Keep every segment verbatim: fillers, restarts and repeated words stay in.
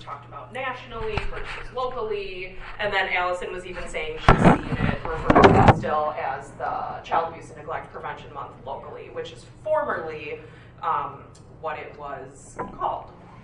talked about nationally versus locally, and then Allison was even saying she's seen it referred to still as the Child Abuse and Neglect Prevention Month locally, which is formerly um, what it was called.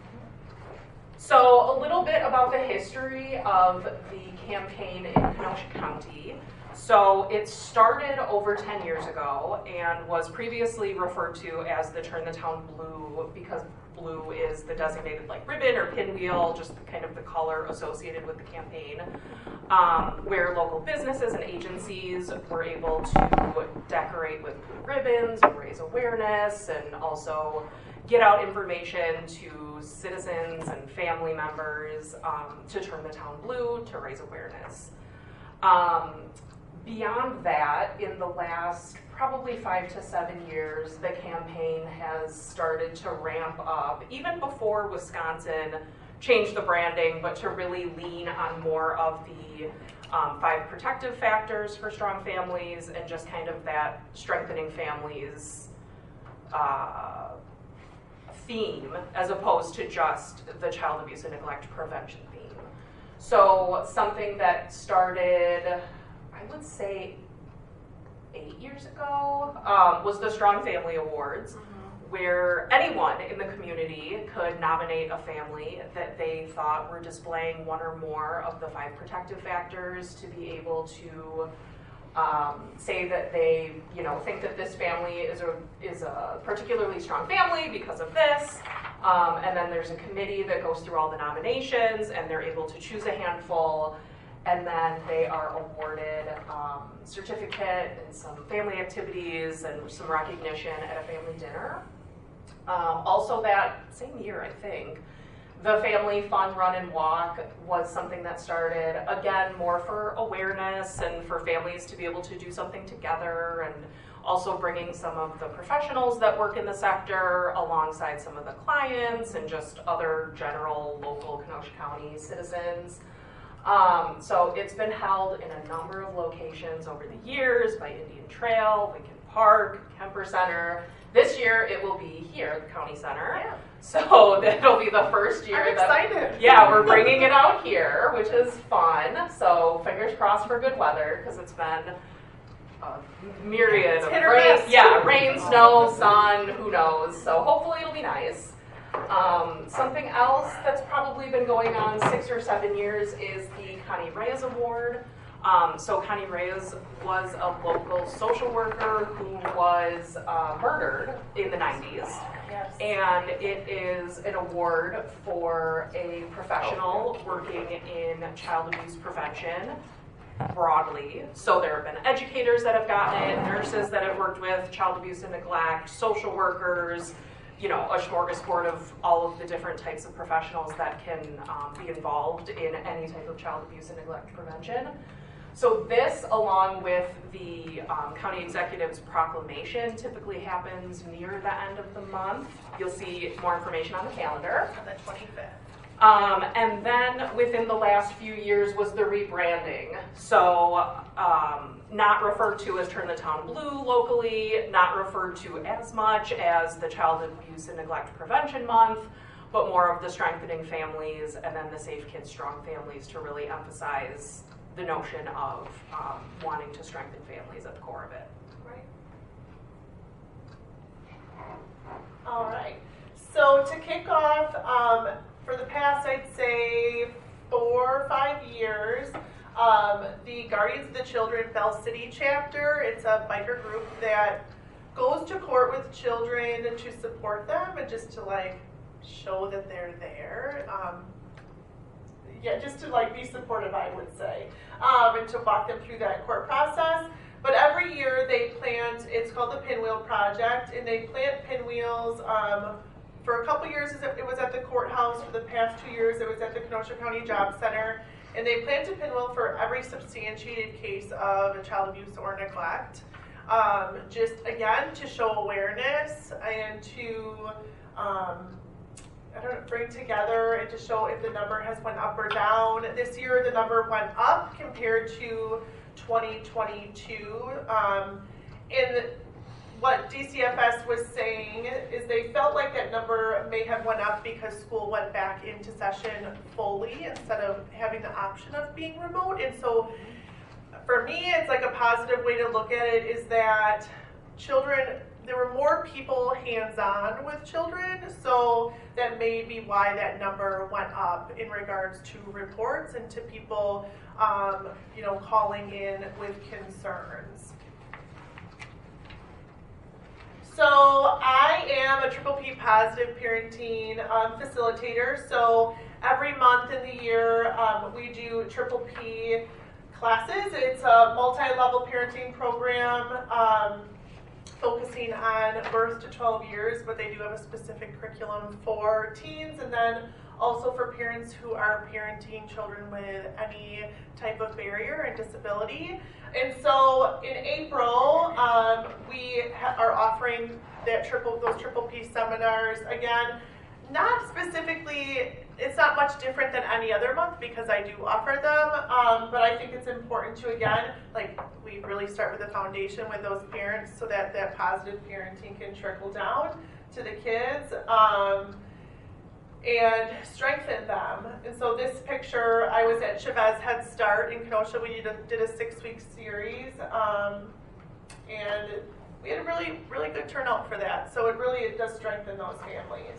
So a little bit about the history of the campaign in Kenosha County. So it started over ten years ago and was previously referred to as the Turn the Town Blue, because blue is the designated like ribbon or pinwheel, just kind of the color associated with the campaign, um, where local businesses and agencies were able to decorate with blue ribbons and raise awareness, and also get out information to citizens and family members um, to turn the town blue, to raise awareness. Um, beyond that, in the last probably five to seven years, the campaign has started to ramp up, even before Wisconsin changed the branding, but to really lean on more of the um, five protective factors for strong families and just kind of that strengthening families uh, theme, as opposed to just the child abuse and neglect prevention theme. So something that started, I would say, eight years ago, um, was the Strong Family Awards, mm-hmm. where anyone in the community could nominate a family that they thought were displaying one or more of the five protective factors to be able to um, say that they, you know, think that this family is a is a particularly strong family because of this. Um, and then there's a committee that goes through all the nominations, and they're able to choose a handful. And then they are awarded um, certificate and some family activities and some recognition at a family dinner. Um, also that same year, I think, the Family Fun Run and Walk was something that started, again, more for awareness and for families to be able to do something together, and also bringing some of the professionals that work in the sector alongside some of the clients and just other general local Kenosha County citizens. Um, so it's been held in a number of locations over the years, by Indian Trail, Lincoln Park, Kemper Center. This year it will be here at the County Center. Yeah. So that'll be the first year. I'm excited. That, yeah, we're bringing it out here, which is fun. So fingers crossed for good weather, because it's been a myriad of rain. Yeah, rain, snow, sun, who knows. So hopefully it'll be nice. Um, something else that's probably been going on six or seven years is the Connie Reyes Award. Um, so Connie Reyes was a local social worker who was uh, murdered in the nineties. Yes. And it is an award for a professional working in child abuse prevention broadly. So there have been educators that have gotten it, nurses that have worked with child abuse and neglect, social workers, you know, a smorgasbord of all of the different types of professionals that can um, be involved in any type of child abuse and neglect prevention. So this, along with the um, county executive's proclamation, typically happens near the end of the month. You'll see more information on the calendar. On the twenty-fifth. Um, and then within the last few years was the rebranding. So um, not referred to as Turn the Town Blue locally, not referred to as much as the Child Abuse and Neglect Prevention Month, but more of the Strengthening Families and then the Safe Kids, Strong Families, to really emphasize the notion of um, wanting to strengthen families at the core of it. Right. All right. So to kick off, um, for the past, I'd say, four or five years, um, the Guardians of the Children Bell City chapter, it's a biker group that goes to court with children to support them and just to, like, show that they're there. Um, yeah, just to, like, be supportive, I would say, um, and to walk them through that court process. But every year they plant, it's called the Pinwheel Project, and they plant pinwheels. Um, for a couple years it was at the courthouse. For the past two years it was at the Kenosha County Job Center. And they plant a pinwheel for every substantiated case of child abuse or neglect. Um, just, again, to show awareness and to um, I don't know, bring together and to show if the number has went up or down. This year the number went up compared to twenty twenty-two. Um, and what D C F S was saying is they felt like that number may have went up because school went back into session fully instead of having the option of being remote. And so for me, it's like a positive way to look at it is that children, there were more people hands-on with children, so that may be why that number went up in regards to reports and to people, um, you know, calling in with concerns. So I am a Triple P positive parenting um, facilitator. So every month in the year, um, we do Triple P classes. It's a multi-level parenting program um, focusing on birth to twelve years, but they do have a specific curriculum for teens and then also for parents who are parenting children with any type of barrier and disability. And so in April, um, we ha- are offering that triple, those Triple P seminars. Again, not specifically, it's not much different than any other month because I do offer them, um, but I think it's important to, again, like we really start with the foundation with those parents so that that positive parenting can trickle down to the kids. Um, and strengthen them. And so this picture, I was at Chavez Head Start in Kenosha. We did a, did a six-week series, um, and we had a really, really good turnout for that. So it really it does strengthen those families.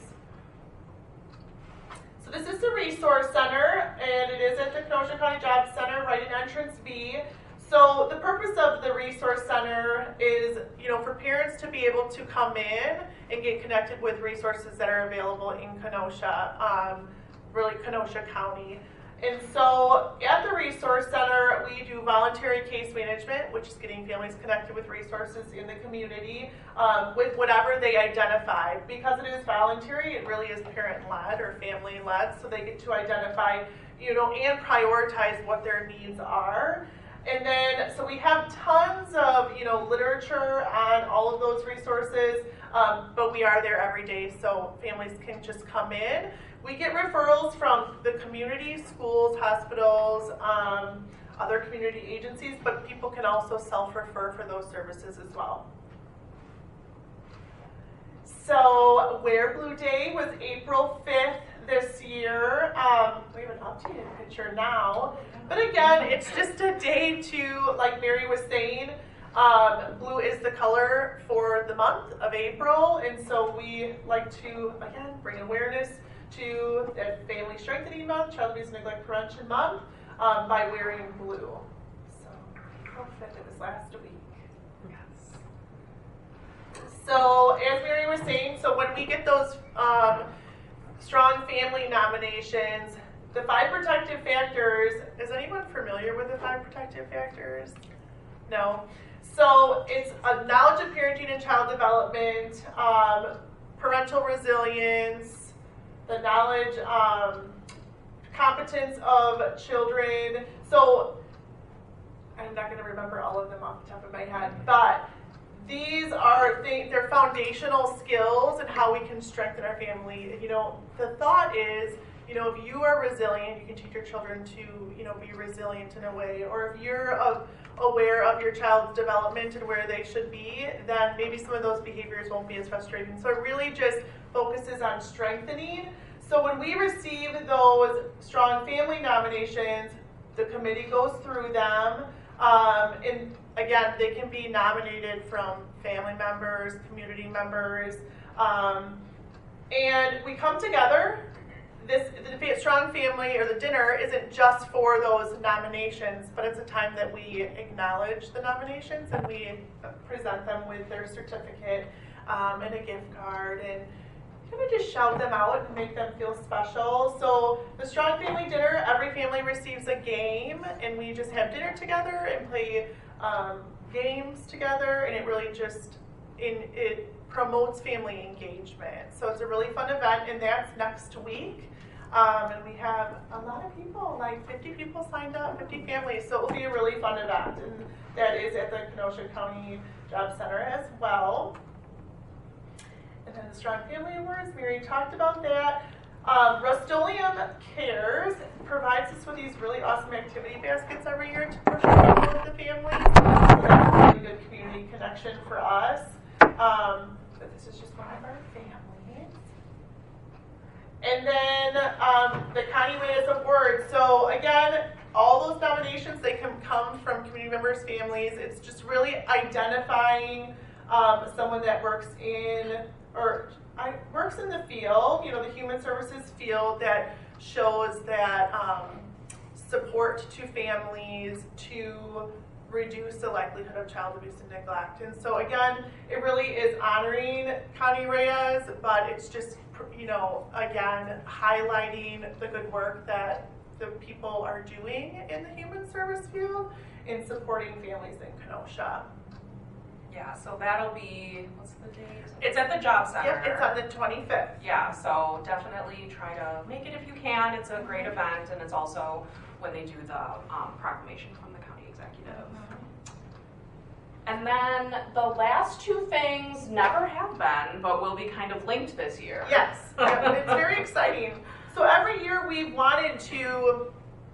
So this is the Resource Center, and it is at the Kenosha County Job Center, right in Entrance B. So the purpose of the Resource Center is, you know, for parents to be able to come in and get connected with resources that are available in Kenosha, um, really Kenosha County. And so at the Resource Center, we do voluntary case management, which is getting families connected with resources in the community um, with whatever they identify. Because it is voluntary, it really is parent-led or family-led, so they get to identify, you know, and prioritize what their needs are. And then, so we have tons of, you know, literature on all of those resources, um, but we are there every day, so families can just come in. We get referrals from the community, schools, hospitals, um, other community agencies, but people can also self-refer for those services as well. So Wear Blue Day was April fifth this year. Um, we have an updated picture now. But again, it's just a day to, like Mary was saying, um, blue is the color for the month of April. And so we like to, again, bring awareness to that Family Strengthening Month, Child Abuse and Neglect Prevention Month, um, by wearing blue. So, outfit it was last week. So as Mary was saying, so when we get those um, strong family nominations, the five protective factors, is anyone familiar with the five protective factors? No. So it's a knowledge of parenting and child development, um, parental resilience, the knowledge, um, competence of children. So I'm not going to remember all of them off the top of my head, but these are th- they're foundational skills and how we can strengthen our family. You know, the thought is, you know, if you are resilient, you can teach your children to, you know, be resilient in a way. Or if you're uh, aware of your child's development and where they should be, then maybe some of those behaviors won't be as frustrating. So it really just focuses on strengthening. So when we receive those strong family nominations, the committee goes through them. Um, and again, they can be nominated from family members, community members, um, and we come together. This the Strong Family or the dinner isn't just for those nominations, but it's a time that we acknowledge the nominations and we present them with their certificate um, and a gift card and kind of just shout them out and make them feel special. So the Strong Family Dinner, every family receives a game and we just have dinner together and play um, games together, and it really just in it promotes family engagement. So it's a really fun event, and that's next week. Um, and we have a lot of people, like fifty people signed up, fifty families. So it will be a really fun event, and that is at the Kenosha County Job Center as well. And then the Strong Family Awards, Mary talked about that. Um, Rust-Oleum Cares provides us with these really awesome activity baskets every year to push with the families. So that's a really good community connection for us. Um, but this is just one of our families. And then um, the Connie Reyes Award. So again, all those nominations, they can come from community members, families. It's just really identifying um, someone that works in, or I, works in the field, you know, the human services field, that shows that um, support to families to reduce the likelihood of child abuse and neglect. And so again, it really is honoring Connie Reyes, but it's just, you know, again, highlighting the good work that the people are doing in the human service field in supporting families in Kenosha. Yeah, so that'll be, what's the date? It's at the Job Center. Yep, it's on the twenty-fifth. Yeah, so definitely try to make it if you can. It's a great event, and it's also when they do the um, proclamation from the county executive. And then the last two things never have been, but will be kind of linked this year. Yes, yeah, it's very exciting. So every year we've wanted to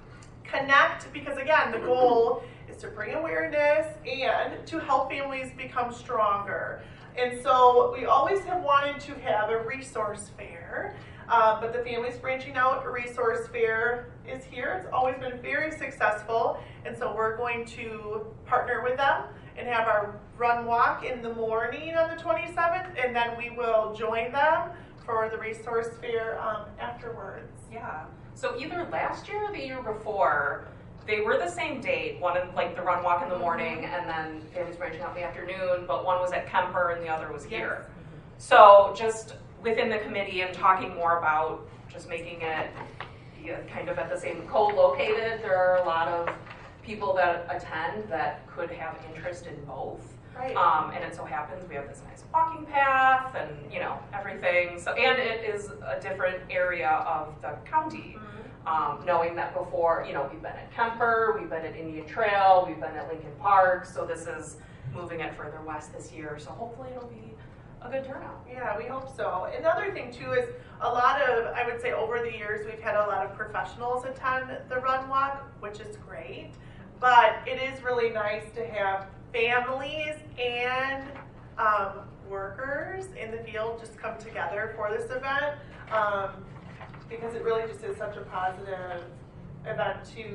connect, because again, the goal is to bring awareness and to help families become stronger. And so we always have wanted to have a resource fair, uh, but the Families Branching Out Resource Fair is here. It's always been very successful, and so we're going to partner with them and have our run walk in the morning on the twenty-seventh, and then we will join them for the resource fair um, afterwards. Yeah. So either last year or the year before, they were the same date. One of like the run walk in the morning, and then Families Branching Out in the afternoon. But one was at Kemper and the other was here. Yes. So just within the committee and talking more about just making it yeah, kind of at the same co-located. There are a lot of people that attend that could have interest in both. Right. Um, and it so happens we have this nice walking path and, you know, everything. So, and it is a different area of the county. Mm-hmm. um, knowing that before, you know, we've been at Kemper, we've been at Indian Trail, we've been at Lincoln Park. So this is moving it further west this year. So hopefully it'll be a good turnout. Yeah, we hope so. Another thing too is a lot of, I would say over the years, we've had a lot of professionals attend the run walk, which is great. But it is really nice to have families and um, workers in the field just come together for this event, um, because it really just is such a positive event to,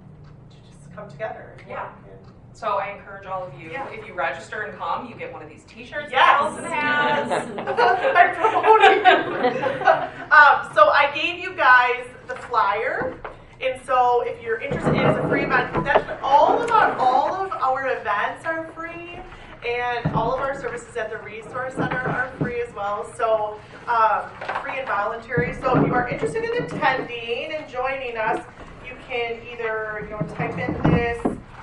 to just come together. And Yeah. work and, So I encourage all of you, Yeah. if you register and come, you get one of these t-shirts, Yes. towels, and hats. I'm promoting. um, so I gave you guys the flyer, and so if you're interested, it's a free event. That's all of our all of our events are free, and all of our services at the Resource Center are free as well. So um, free and voluntary. So if you are interested in attending and joining us, you can either you know type in this.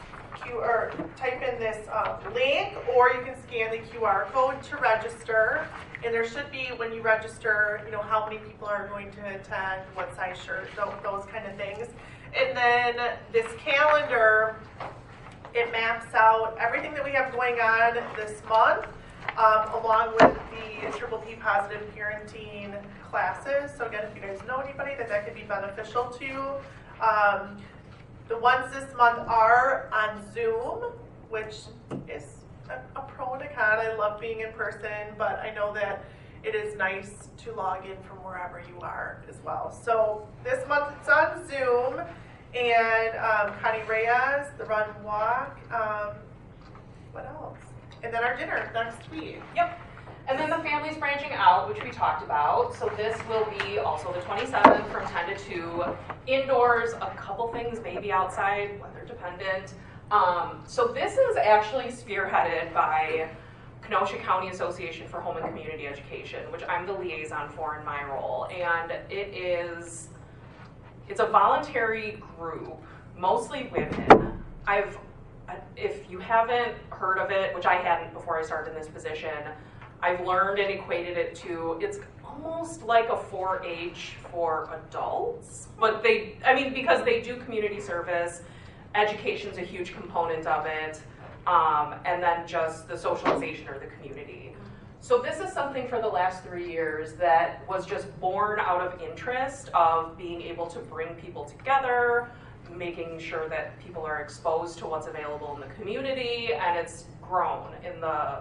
Or type in this uh, link, or you can scan the Q R code to register. And there should be, when you register, you know, how many people are going to attend, what size shirt, those, those kind of things. And then this calendar, it maps out everything that we have going on this month, um, along with the Triple P Positive Parenting classes. So again, if you guys know anybody that that could be beneficial to. Um, The ones this month are on Zoom, which is a, a pro and a con. I love being in person, but I know that it is nice to log in from wherever you are as well. So this month it's on Zoom, and um, Connie Reyes, the Run Walk, um, what else? And then our dinner next week. Yep. And then the Families Branching Out, which we talked about. So this will be also the twenty-seventh from ten to two. Indoors, a couple things maybe outside, weather dependent. Um, so this is actually spearheaded by Kenosha County Association for Home and Community Education, which I'm the liaison for in my role. And it is, it's a voluntary group, mostly women. I've, if you haven't heard of it, which I hadn't before I started in this position, I've learned and equated it to, it's almost like a four H for adults, but they, I mean, because they do community service, education's a huge component of it, um, and then just the socialization or the community. So this is something for the last three years that was just born out of interest of being able to bring people together, making sure that people are exposed to what's available in the community, and it's grown in the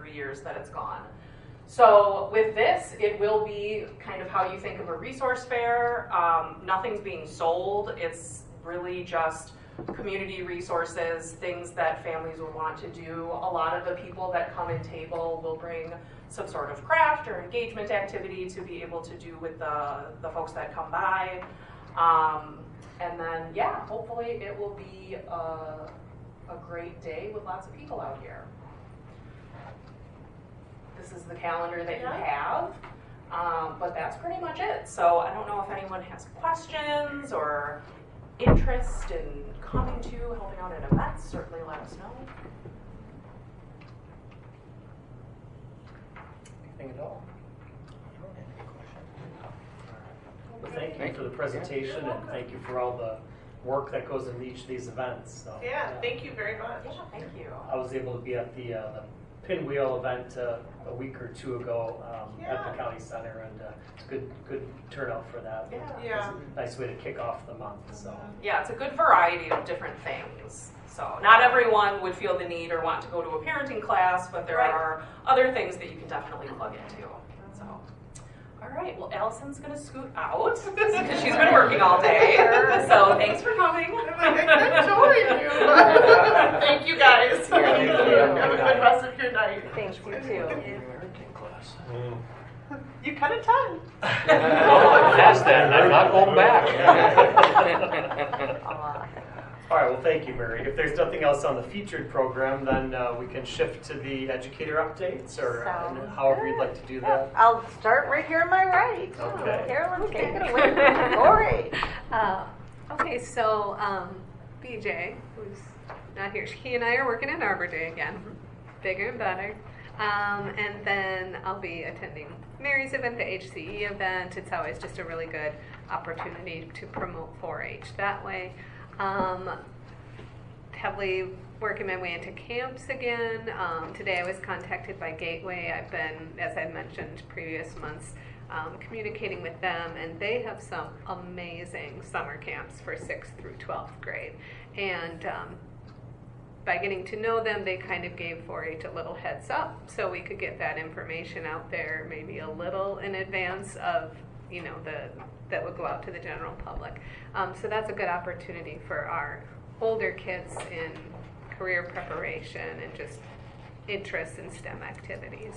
three years that it's gone. So with this, it will be kind of how you think of a resource fair. Um, nothing's being sold. It's really just community resources, things that families would want to do. A lot of the people that come and table will bring some sort of craft or engagement activity to be able to do with the, the folks that come by. Um, and then, yeah, hopefully it will be a, a great day with lots of people out here. This is the calendar that you have, um, but that's pretty much it. So I don't know if anyone has questions or interest in coming to, helping out at events. Certainly let us know. Anything at all? Well, thank you for the presentation, and thank you for all the work that goes into each of these events. So, Yeah, thank you very much. Yeah, thank you. I was able to be at the, uh, the Pinwheel event uh, a week or two ago um, at Yeah. the county center, and uh, it's a good good turnout for that. Yeah. Yeah. It's a nice way to kick off the month. So Yeah, it's a good variety of different things. So not everyone would feel the need or want to go to a parenting class, but there Right. are other things that you can definitely plug into. So, all right. Well, Allison's going to scoot out because she's been working all day. So thanks for coming. I told you. Thank you guys. Thank you. Have a good rest of your night. Thanks, you too. You cut a ton. Past that, and I'm not going back. all right, well, thank you, Mary. If there's nothing else on the featured program, then uh, we can shift to the educator updates, or uh, Sounds however you'd like to do that. I'll start right here on my right. Okay. Carolyn, take it away. Lori. Uh, okay, so um, B J, who's not here, he and I are working at Arbor Day again, bigger and better. Um, and then I'll be attending Mary's event, the H C E event. It's always just a really good opportunity to promote four H that way. Um, heavily working my way into camps again. Um, today I was contacted by Gateway. I've been, as I mentioned previous months, um, communicating with them, and they have some amazing summer camps for sixth through twelfth grade. And um, by getting to know them, they kind of gave four H a little heads up so we could get that information out there maybe a little in advance of, you know, the that would go out to the general public. Um, so that's a good opportunity for our older kids in career preparation and just interest in STEM activities.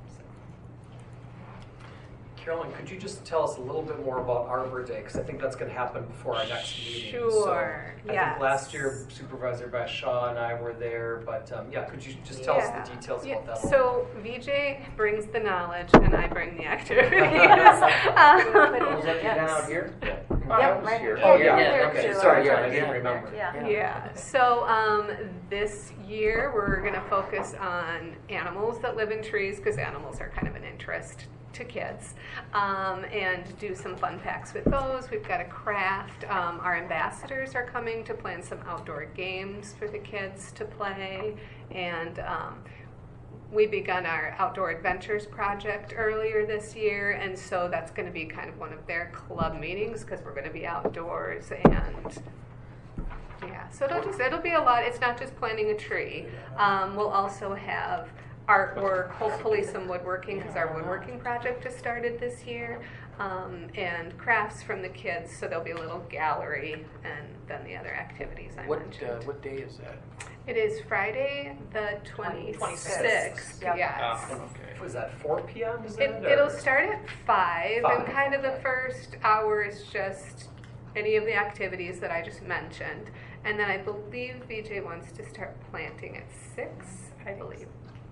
Carolyn, could you just tell us a little bit more about Arbor Day? Because I think that's going to happen before our next meeting. Sure, So I yes. think last year Supervisor Bashaw and I were there, but um, yeah, could you just tell us Yeah. the details Yeah. about that? So V J brings the knowledge and I bring the activities. Um, Was that you down out here? Yep, I was right here. here. Oh, Yeah, yeah, you're there okay, too. sorry, yeah, I Yeah. didn't remember. Yeah. Yeah, so um, this year we're going to focus on animals that live in trees because animals are kind of an interest to kids, um, and do some fun facts with those. We've got a craft. Um, our ambassadors are coming to plan some outdoor games for the kids to play, and um, we begun our outdoor adventures project earlier this year, and so that's going to be kind of one of their club meetings because we're going to be outdoors. And yeah, so it'll just it'll be a lot. It's not just planting a tree. Um, we'll also have artwork, hopefully some woodworking because our woodworking project just started this year, um, and crafts from the kids. So there'll be a little gallery, and then the other activities I What, mentioned. uh, what day is that? It is Friday the twenty-sixth. twenty-sixth. Yep. Yes. Oh, okay. Was that four p m? Is It, it? it'll or- start at five, Five, and kind of the okay. first hour is just any of the activities that I just mentioned. And then I believe V J wants to start planting at six, I believe.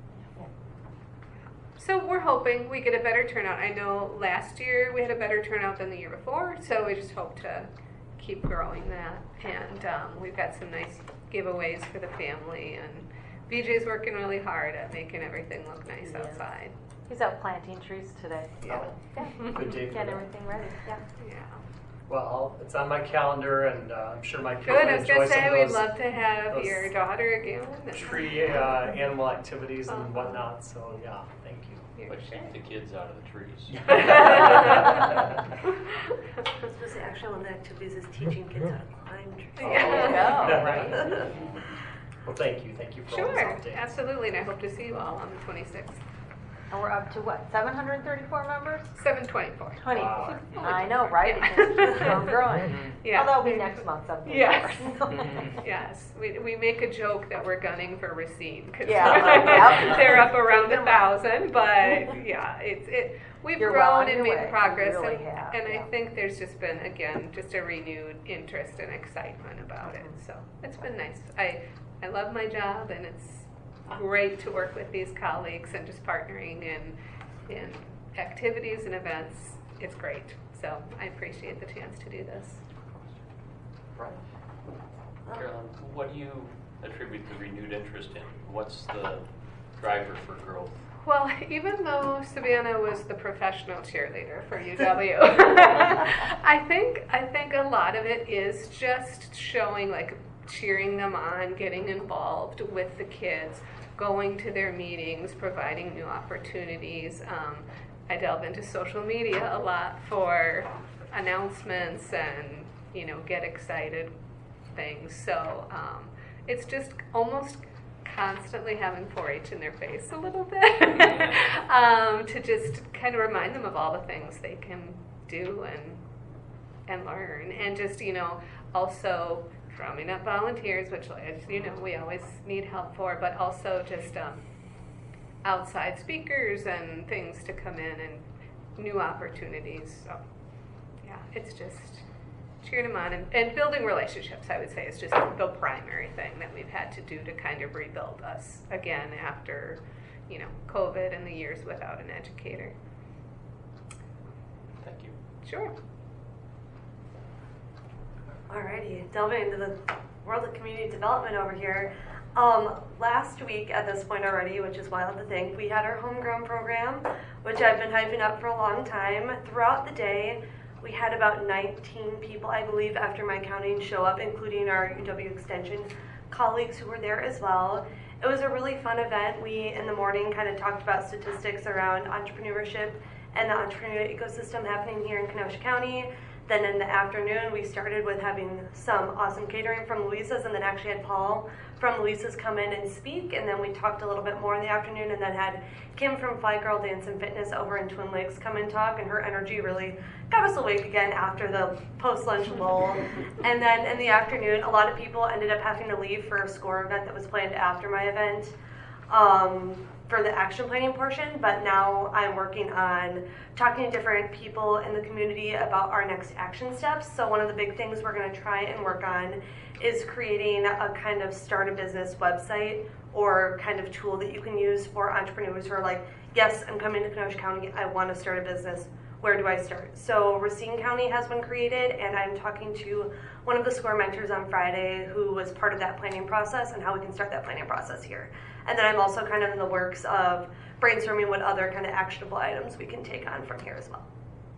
So we're hoping we get a better turnout. I know last year we had a better turnout than the year before, so we just hope to keep growing that. And um, we've got some nice giveaways for the family, and V J's working really hard at making everything look nice Yeah. outside. He's out planting trees today. Yeah. Yeah. Good day for Get that. everything ready. Yeah. Yeah. Well, it's on my calendar, and uh, I'm sure my kids Good. will I was enjoy gonna some say of we'd those love to have those your daughter again. tree uh, animal activities and Uh-huh. whatnot. So yeah, thank you. But keep the kids out of the trees. I was supposed to actually one of the activities is teaching kids how to climb trees. Yeah. There you go, right? Well, thank you. Thank you for all Sure, these updates. absolutely, and I hope to see you all on the twenty-sixth. And we're up to what, seven hundred thirty-four members? seven twenty-four. twenty. Wow. I know, right? Yeah. It's just growing, growing. Yeah. Well, that'll be next month, seven Yes. thirty-four. Yes, we, we make a joke that we're gunning for Racine because Yeah. Yep. they're up around a thousand, but yeah, it's it. We've You're well grown on and your made way. You progress, really and, have, and yeah. I think there's just been again just a renewed interest and excitement about it. So it's been nice. I I love my job, and it's great to work with these colleagues and just partnering in in activities and events. It's great. So I appreciate the chance to do this. Carolyn, what do you attribute the renewed interest in? What's the driver for growth? Well, even though Savannah was the professional cheerleader for U W, I think I think a lot of it is just showing, like, cheering them on, getting involved with the kids, going to their meetings, providing new opportunities. Um, I delve into social media a lot for announcements and, you know, get excited things. So um, it's just almost constantly having four H in their face a little bit um, to just kind of remind them of all the things they can do and and learn, and just, you know, also drumming up volunteers, which, as you know, we always need help for, but also just um, outside speakers and things to come in and new opportunities. So yeah, it's just cheering them on and, and building relationships, I would say, is just the primary thing that we've had to do to kind of rebuild us again after, you know, COVID and the years without an educator. Thank you. Sure. Alrighty, delving into the world of community development over here. Um, last week at this point already, which is wild to think, we had our homegrown program, which I've been hyping up for a long time. Throughout the day, we had about nineteen people, I believe, after my counting, show up, including our U W Extension colleagues who were there as well. It was a really fun event. We, in the morning, kind of talked about statistics around entrepreneurship and the entrepreneurial ecosystem happening here in Kenosha County. Then in the afternoon, we started with having some awesome catering from Louisa's, and then actually had Paul from Louisa's come in and speak, and then we talked a little bit more in the afternoon, and then had Kim from Fly Girl Dance and Fitness over in Twin Lakes come and talk, and her energy really got us awake again after the post-lunch lull. And then in the afternoon, a lot of people ended up having to leave for a SCORE event that was planned after my event. Um, for the action planning portion, but now I'm working on talking to different people in the community about our next action steps. So one of the big things we're going to try and work on is creating a kind of start a business website or kind of tool that you can use for entrepreneurs who are like, yes, I'm coming to Kenosha County, I want to start a business. Where do I start? So Racine County has one created, and I'm talking to one of the SCORE mentors on Friday who was part of that planning process and how we can start that planning process here. And then I'm also kind of in the works of brainstorming what other kind of actionable items we can take on from here as well.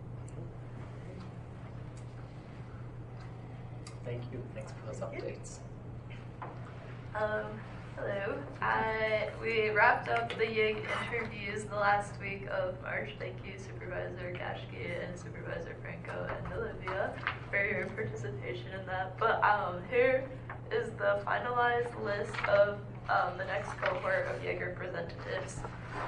Thank you. Thanks for those updates. Um, hello. I, we wrapped up the Y I G interviews the last week of March. Thank you, Supervisor Kashke and Supervisor Franco and Olivia, for your participation in that. But um, here is the finalized list of um, the next cohort of Y I G representatives.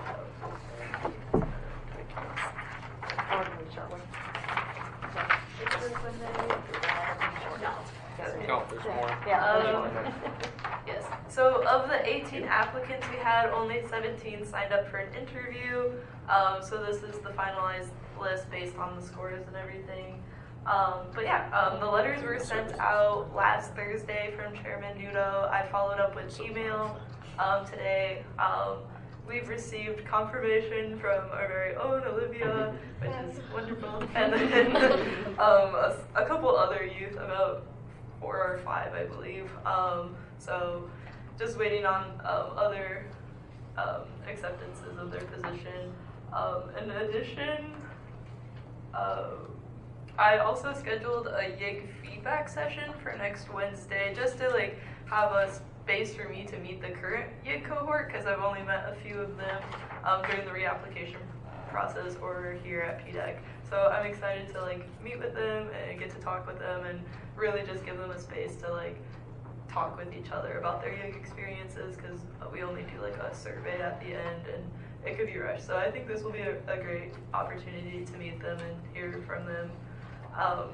No, there's more. Um, yes. So of the eighteen applicants we had, only seventeen signed up for an interview. Um, so this is the finalized list based on the scores and everything. Um, but yeah, um, the letters were sent out last Thursday from Chairman Nudo. I followed up with email um, today. Um, we've received confirmation from our very own Olivia, which is wonderful, and then um, a, a couple other youth, about four or five, I believe. Um, so just waiting on um, other um, acceptances of their position. Um, in addition, uh, I also scheduled a Y I G feedback session for next Wednesday, just to like have a space for me to meet the current Y I G cohort, because I've only met a few of them um, during the reapplication process or here at P D E C. So I'm excited to like meet with them and get to talk with them and really just give them a space to like talk with each other about their young experiences, because we only do like a survey at the end and it could be rushed. So I think this will be a, a great opportunity to meet them and hear from them. Um,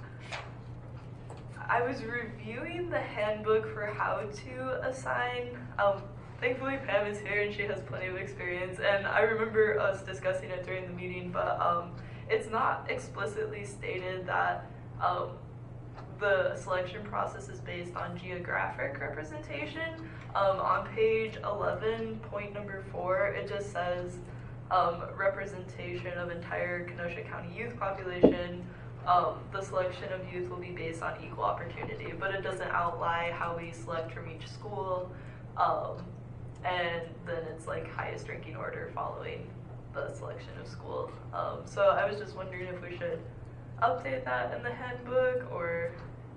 I was reviewing the handbook for how to assign. Um, thankfully Pam is here and she has plenty of experience, and I remember us discussing it during the meeting, but um, it's not explicitly stated that um, the selection process is based on geographic representation. Um, on page eleven, point number four, it just says um, representation of entire Kenosha County youth population. Um, the selection of youth will be based on equal opportunity, but it doesn't outline how we select from each school. Um, and then it's like highest ranking order following the selection of school. Um, so I was just wondering if we should update that in the handbook, or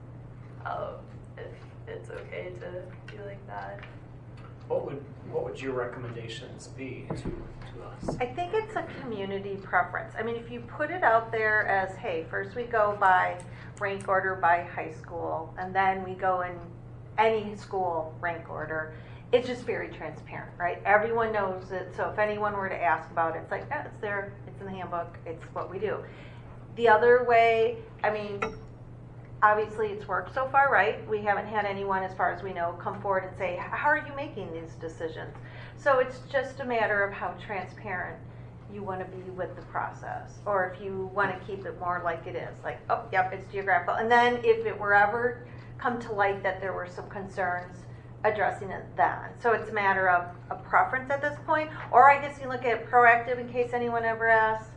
um, if it's okay to be like that. What would what would your recommendations be to, to us? I think it's a community preference. I mean, if you put it out there as, hey, first we go by rank order by high school, and then we go in any school rank order, it's just very transparent, right? Everyone knows it, so if anyone were to ask about it, it's like, yeah, it's there, it's in the handbook, it's what we do. The other way, I mean, obviously it's worked so far, right? We haven't had anyone, as far as we know, come forward and say, how are you making these decisions? So it's just a matter of how transparent you want to be with the process, or if you want to keep it more like it is, like, oh, yep, it's geographical. And then if it were ever come to light that there were some concerns, addressing it then. So it's a matter of a preference at this point, or I guess you look at proactive in case anyone ever asks,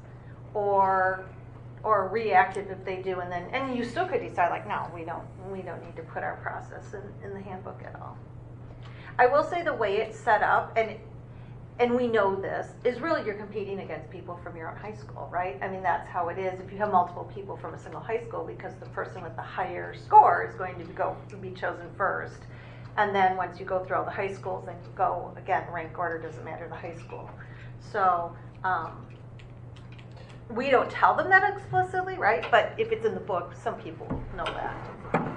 or or reactive if they do, and then and you still could decide like, no, we don't we don't need to put our process in, in the handbook at all. I will say the way it's set up, and and we know this, is really you're competing against people from your own high school, right? I mean, that's how it is. If you have multiple people from a single high school, because the person with the higher score is going to go be chosen first. And then once you go through all the high schools, then you go, again, rank order doesn't matter the high school. So um, we don't tell them that explicitly, right? But if it's in the book, some people know that.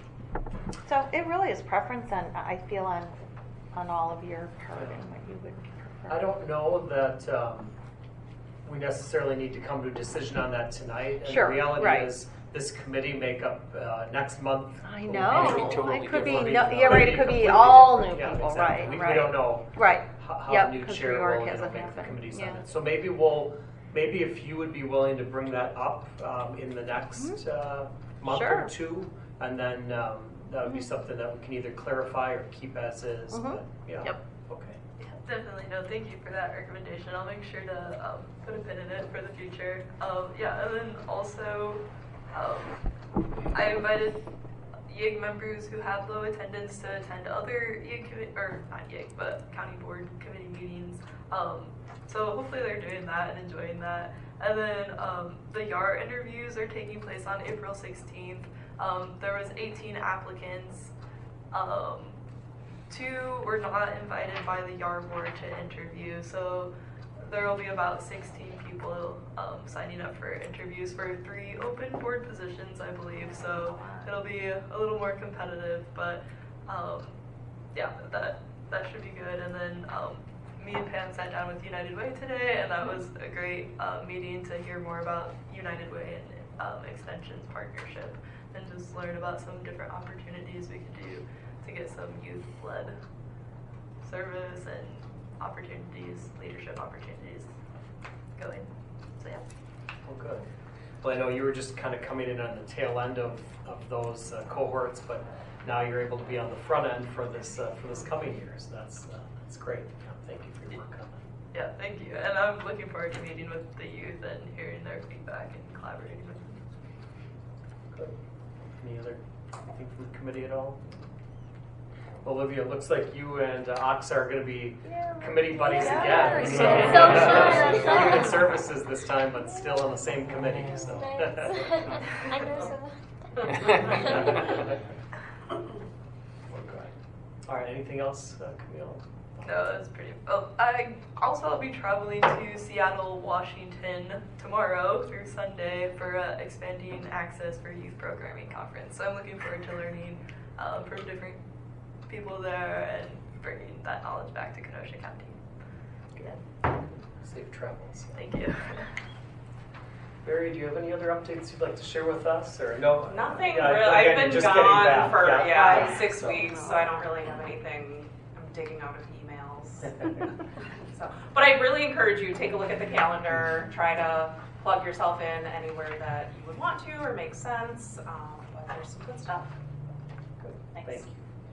So it really is preference, and I feel on on all of your part and what you would prefer. I don't know that um, we necessarily need to come to a decision on that tonight. And Sure, the reality right. is this committee makeup uh, next month. I will know. be totally It could be, different. no, yeah, right, it could be completely all new different. Yeah, people, exactly. right, We, right. we don't know Right. how, how Yep, the new 'cause chair reorg will you know, hasn't make the happened. committees Yeah. on it. So maybe we'll, maybe if you would be willing to bring that up um, in the next Mhm. uh, month Sure. or two, and then um, that would be Mhm. something that we can either clarify or keep as is. Mhm. But, yeah. Yep. Okay. Yeah, definitely. No, thank you for that recommendation. I'll make sure to um, put a pin in it for the future. Um, yeah, and then also, um, I invited Y I G members who have low attendance to attend other Y I G committee, or not Y I G, but county board committee meetings. Um, so hopefully they're doing that and enjoying that. And then um, the Y A R interviews are taking place on April sixteenth. Um, there was eighteen applicants. Um, two were not invited by the Y A R board to interview, so there will be about sixteen people um, signing up for interviews for three open board positions, I believe. So it'll be a, a little more competitive, but um, yeah, that that should be good. And then um, me and Pam sat down with United Way today, and that was a great uh, meeting to hear more about United Way and um, Extension's partnership, and just learn about some different opportunities we could do to get some youth-led service and opportunities, leadership opportunities going. So yeah. Well, good. Well, I know you were just kind of coming in on the tail end of, of those uh, cohorts, but now you're able to be on the front end for this uh, for this coming year. So that's uh, that's great. Yeah, thank you for your work on that. Yeah, thank you. And I'm looking forward to meeting with the youth and hearing their feedback and collaborating with them. Good. Any other anything from the committee at all? Olivia, it looks like you and uh, Oxa are going to be committee buddies Yeah. again. So fun, so fun. Different services this time, but still on the same committee. So. I know someone. Okay. All right. Anything else, uh, Camille? No, that's pretty. Oh, I also I'll be traveling to Seattle, Washington tomorrow through Sunday for uh, expanding access for youth programming conference. So I'm looking forward to learning um, from different people there and bringing that knowledge back to Kenosha County. Safe travels. Thank you. Barry, do you have any other updates you'd like to share with us, or no? Nothing Yeah, really. again, I've been just getting gone back. for Yeah. yeah, Right. six So- weeks, so I don't really have anything. I'm digging out of emails. So, but I really encourage you take a look at the calendar. Try to plug yourself in anywhere that you would want to or makes sense. Um, but there's some good stuff. Good. Thanks. Thank you.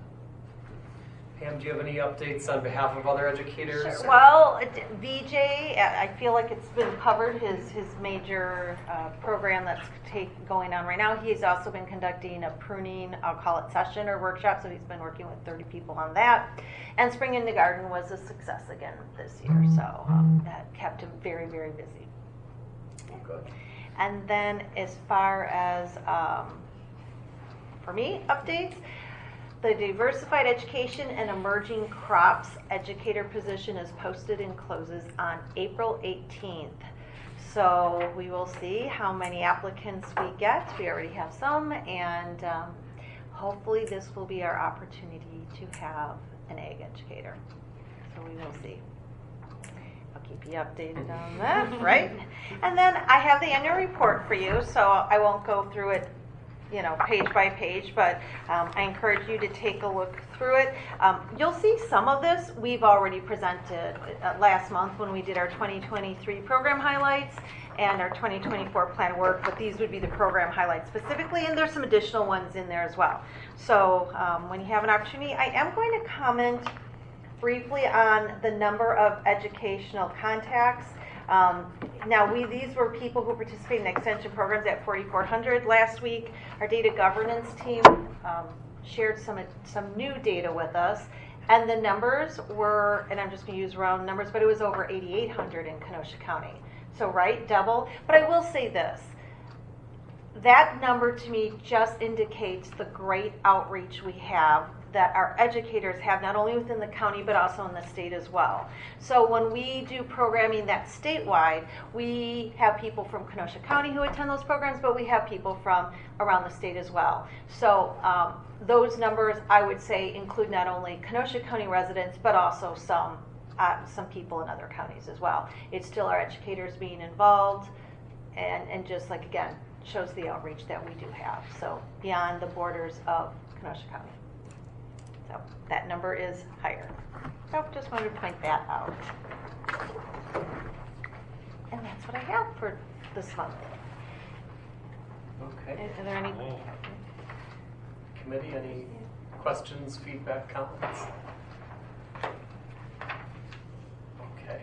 Pam, do you have any updates on behalf of other educators? Sure. or- Well, uh, V J, uh, I feel like it's been covered, his, his major uh, program that's take, going on right now. He's also been conducting a pruning, I'll call it session or workshop, so he's been working with thirty people on that. And Spring in the Garden was a success again this year, so um, that kept him very, very busy. Good. And then as far as, um, for me, updates, the Diversified Education and Emerging Crops educator position is posted and closes on April eighteenth. So we will see how many applicants we get. We already have some, and um, hopefully this will be our opportunity to have an ag educator. So we will see. I'll keep you updated on that, right? And then I have the annual report for you, so I won't go through it, you know, page by page, but um, I encourage you to take a look through it. Um, you'll see some of this we've already presented uh, last month when we did our twenty twenty-three program highlights and our twenty twenty-four plan work, but these would be the program highlights specifically, and there's some additional ones in there as well. So um, when you have an opportunity, I am going to comment briefly on the number of educational contacts. Um, now, we these were people who participated in extension programs at forty-four hundred last week. Our data governance team um, shared some some new data with us, and the numbers were, and I'm just going to use round numbers, but it was over eighty-eight hundred in Kenosha County. So, right, double. But I will say this. That number to me just indicates the great outreach we have that our educators have, not only within the county but also in the state as well. So when we do programming that's statewide, we have people from Kenosha County who attend those programs, but we have people from around the state as well. So um, those numbers, I would say, include not only Kenosha County residents but also some uh, some people in other counties as well. It's still our educators being involved, and, and just like, again, shows the outreach that we do have. So beyond the borders of Kenosha County. So that number is higher. So just wanted to point that out. And that's what I have for this month. Okay. Are there any? Committee, any questions, feedback, comments? Okay.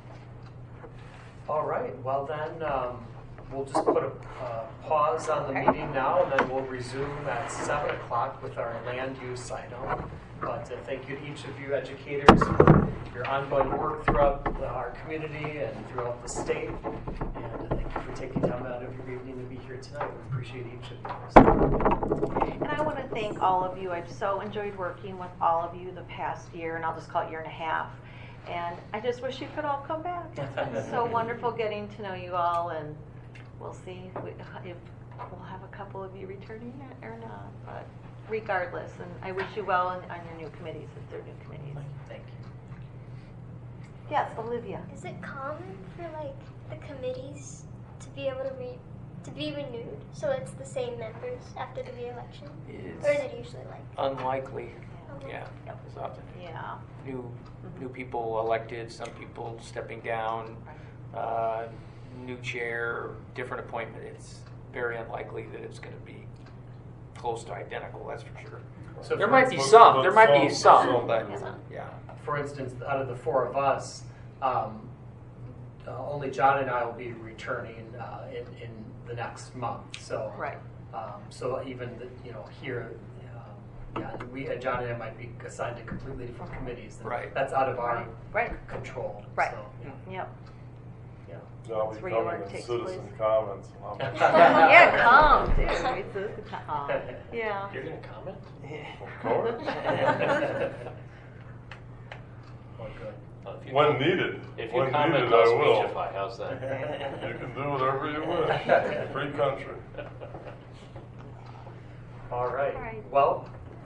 All right. Well then, um, we'll just put a uh, pause on the Okay. meeting now, and then we'll resume at seven o'clock with our land use item. But uh, thank you to each of you educators for your ongoing work throughout the, our community and throughout the state. And thank you for taking time out of your evening to be here tonight. We appreciate each of you. And I want to thank all of you. I've so enjoyed working with all of you the past year, and I'll just call it year and a half. And I just wish you could all come back. It's been so wonderful getting to know you all, and we'll see if we'll have a couple of you returning or not. But regardless, and I wish you well on, on your new committees, if they're new committees. Thank you. Yes, Olivia. Is it common for like the committees to be able to re- to be renewed, so it's the same members after the re-election, It's or is it usually like? unlikely. Okay. Yeah, there's often Yeah. new Mhm. new people elected, some people stepping down, uh, new chair, different appointment. It's very unlikely that it's going to be close to identical. That's for sure. So There for might be instance- some. There might be some- some, but some. yeah. For instance, out of the four of us, um, uh, only John and I will be returning uh, in, in the next month. So, Right. um, so even the, you know here, um, yeah, we uh, John and I might be assigned to completely different committees. And Right. That's out of our Right. control. Right. So, yeah. Yep. yeah. I'll That's be where your coming work in takes citizen place. comments. and I'll- Yeah, come, dude. It's a- aw. Yeah. You're going to comment? Of course. Well, good. Uh, if you When com- needed. If you When comment, needed, I'll I will. speechify. How's that? You can do whatever you wish. Free country. All right. All right. Well,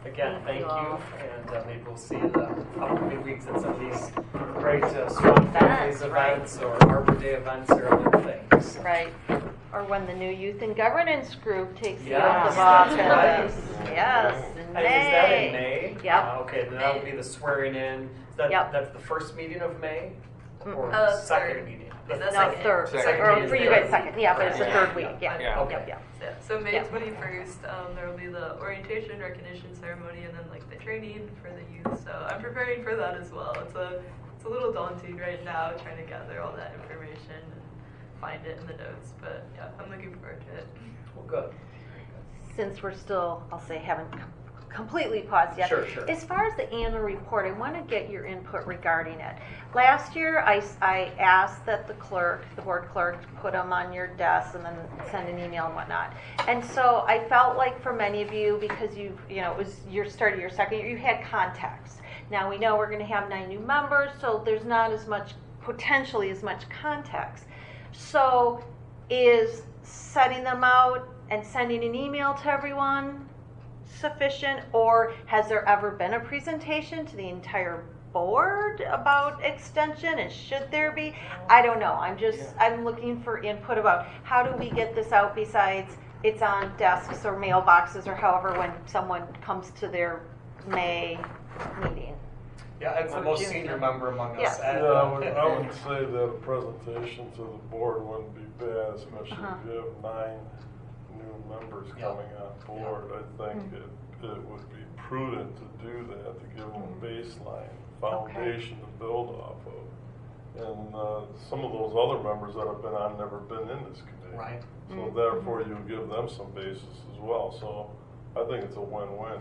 again, Thank thank you you, all. and uh, maybe we'll see you the upcoming weeks at some of these great uh, Swan Families Events, right. events or Arbor Day events or other things. Right. Or when the new youth and governance group takes the Yes, oath of that's office. right. Yes, in And May. is that in May? Yep. Uh, okay, then that'll be the swearing in. Is that, Yep. That's the first meeting of May? Or Uh, the second third. meeting? The No, second. third. Second Or meeting for is you the- guys, second. Yeah, but it's the Yeah. third week. Yeah. Yeah. Okay. Yep, yeah. Yeah, so May Yeah. twenty-first, um, there will be the orientation recognition ceremony and then like the training for the youth. So I'm preparing for that as well. It's a it's a little daunting right now trying to gather all that information and find it in the notes, but yeah, I'm looking forward to it. Well, good. Since we're still, I'll say, haven't com- completely paused yet. Sure, sure. As far as the annual report, I want to get your input regarding it. Last year, I, s- I asked that the clerk, the board clerk, put them on your desk and then send an email and whatnot. And so I felt like for many of you, because you, you know, it was your start of your second year, you had context. Now we know we're going to have nine new members, so there's not as much, potentially as much context. So is setting them out and sending an email to everyone sufficient, or has there ever been a presentation to the entire board about extension, and should there be? I don't know. I'm just, I'm looking for input about how do we get this out besides it's on desks or mailboxes or however when someone comes to their May meeting. Yeah, Ed's the Or most June. senior member among us. Yes. Ed, Yeah, uh, I would, I would say that a presentation to the board wouldn't be bad, especially Uh-huh. if you have nine new members Yeah. coming on board. I think Mm. it, it would be prudent to do that, to give them a baseline, Okay. foundation to build off of. And uh, some of those other members that have been on never been in this committee. Right. So Mhm. therefore, you give them some basis as well. So I think it's a win-win.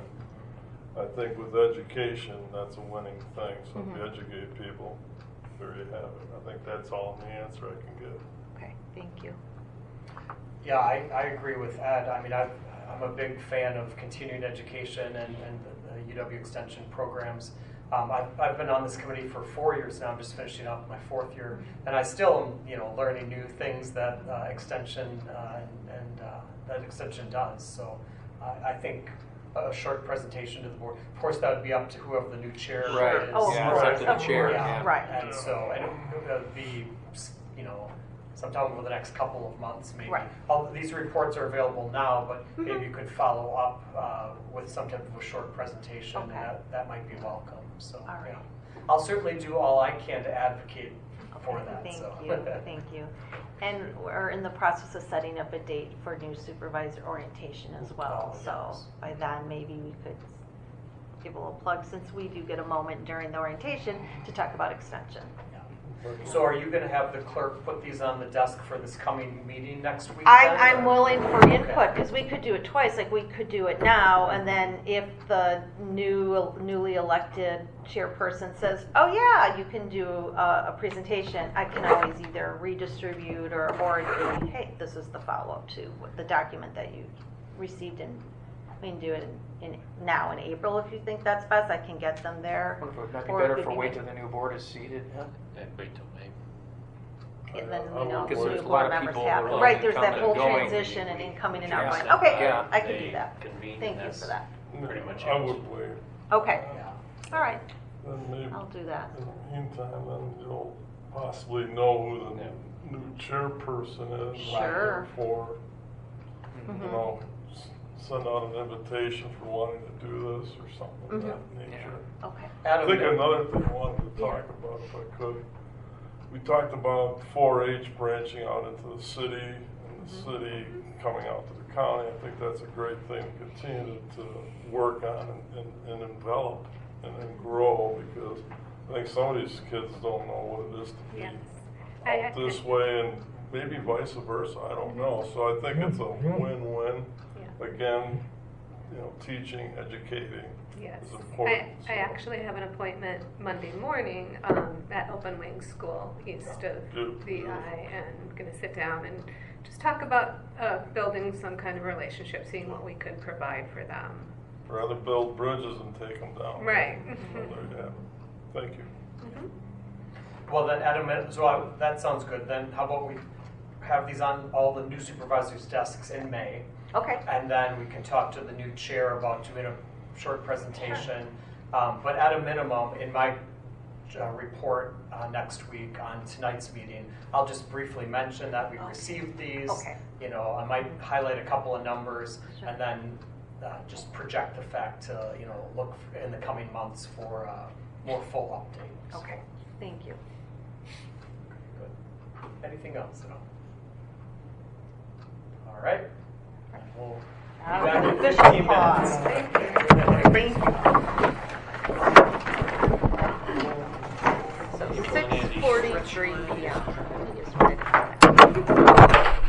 I think with education, that's a winning thing. So if you Mhm. educate people, there you have it. I think that's all the answer I can give. Okay, thank you. Yeah, I, I agree with Ed. I mean, I've, I'm a big fan of continuing education and, and the, the U W Extension programs. Um, I've, I've been on this committee for four years now. I'm just finishing up my fourth year, and I still am, you know, learning new things that uh, extension uh, and, and uh, that extension does. So I, I think a short presentation to the board. Of course, that would be up to whoever the new chair Right. is. Oh, Yeah, of it's up course, to the of chair, course. yeah. Right. And so, and it would be, you know, sometime over the next couple of months, maybe. Right. All, these reports are available now, but Mhm. maybe you could follow up uh, with some type of a short presentation, and Okay. that, that might be welcome. So, All right. yeah. I'll certainly do all I can to advocate for Okay, that. Thank so. you, thank you. And we're in the process of setting up a date for new supervisor orientation as well. Oh, So yes. by then, maybe we could give a little plug, since we do get a moment during the orientation to talk about extension. So are you going to have the clerk put these on the desk for this coming meeting next week? I, then, I'm or- willing for input, because we could do it twice, like we could do it now, and then if the new, newly elected chairperson says, oh yeah, you can do a, a presentation, I can always either redistribute or, or agree, hey, this is the follow-up to what- the document that you received in, we can do it in, in, now in April if you think that's best, I can get them there. Would it not be Or it better could for be wait May. till the new board is seated? And wait till May. And then I we know would who Because wait. there's new a lot board of members people have. that are Right, there's that coming whole and going. transition and incoming and Yeah. outgoing. Yeah. Okay, I can They do that. convene, Thank and you for that's that. Pretty much I it. would wait. Okay, Yeah. all right, Then maybe I'll do that. in the meantime, then you'll possibly know who the new chairperson is. Sure. For, you Mhm. know, s- send out an invitation for wanting to do this or something of Mhm. that nature. Okay. I Adam, think uh, another thing I wanted to talk about, if I could, we talked about four H branching out into the city and the city coming out to the county. I think that's a great thing to continue to, to work on and, and, and envelop and, and grow, because I think some of these kids don't know what it is to be Yes. I- out I- this way, and maybe vice versa, I don't know. So I think it's a win-win. Yeah. Again, you know, teaching, educating Yes. is important. I, so. I actually have an appointment Monday morning um, at Open Wings School east of Good. V I, and going to sit down and just talk about uh, building some kind of relationship, seeing what we could provide for them. Rather build bridges and take them down. Right. So there you have it. Thank you. Well, then, Adam, so I, that sounds good. Then how about we have these on all the new supervisors' desks in May, Okay, and then we can talk to the new chair about doing a short presentation. Um, but at a minimum, in my uh, report uh, next week on tonight's meeting, I'll just briefly mention that we received these. Okay. You know, I might highlight a couple of numbers Sure. and then uh, just project the fact to, you know, look in the coming months for a more full update. Okay, thank you. Good. Anything else at all? All right. We'll be back in fifteen minutes. Thank you. So six forty-three p m Let me just write it down.